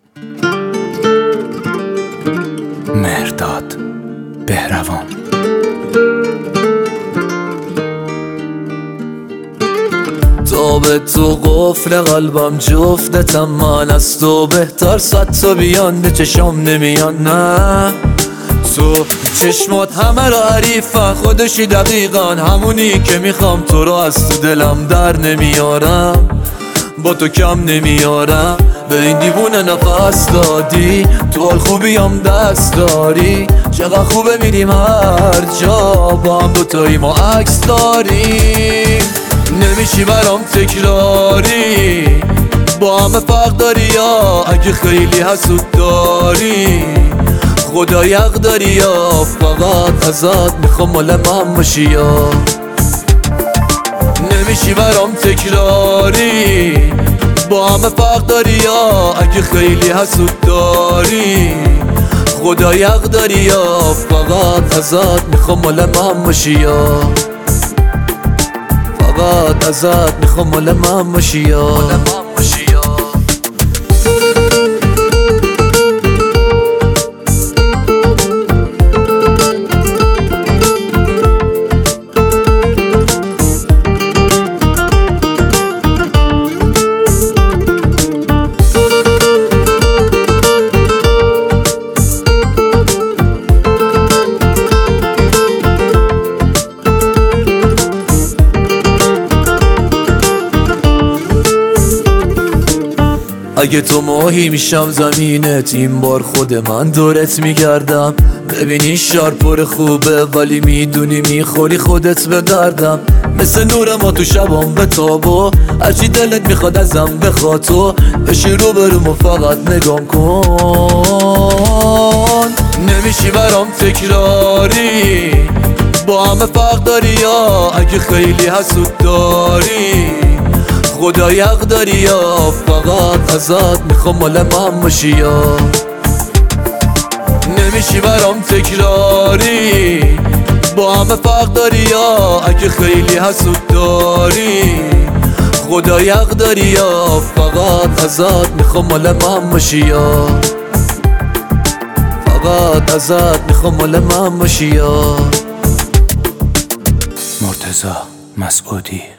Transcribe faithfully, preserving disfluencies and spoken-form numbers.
مهرداد بهروان. تو به تو قفل قلبم جفتتم، من از تو بهتر صد تا بیان به چشم نمیان. نه تو چشمات همه را حریفن، خودشی دقیقا همونی که میخوام. تو رو از تو دلم در نمیارم، با تو کم نمیارم. به این دیوونه نفس دادی، تو حال خوبیم دست داری. چقدر خوبه میریم هر جا با هم دوتاییم و عکس داریم. نمیشی برام تکراری، با همه فرق داری یا اگه خیلی حسود داری. خدا یق داری یا فقط ازت میخوام مال من باشی یا نمیشی برام تکراری. با همه فرق داری یا اگه خیلی حسود داری. خدا یق داری یا فقط ازت میخوام مال من باشی یا فقط ازت میخوام مال من باشی یا اگه تو ماهی میشم زمینت، این بار خود من دورت میگردم. ببینی شار پر خوبه ولی میدونی میخوری خودت به دردم. مثل نور ما تو شبام به تابو، هرچی دلت میخواد ازم بخواد. تو بشی رو برم و فقط نگام کن. نمیشی برام تکراری، با همه فرق داری یا اگه خیلی حسود داری. خدا یق داری یا فقط ازت میخوام مال من باشی یا نمیشی برام تکراری. با همه فرق داری یا اگه خیلی حسود داری. خدا یق داری یا فقط ازت میخوام مال من باشی یا فقط ازت میخوام مال من باشی یا مرتضی مسعودی.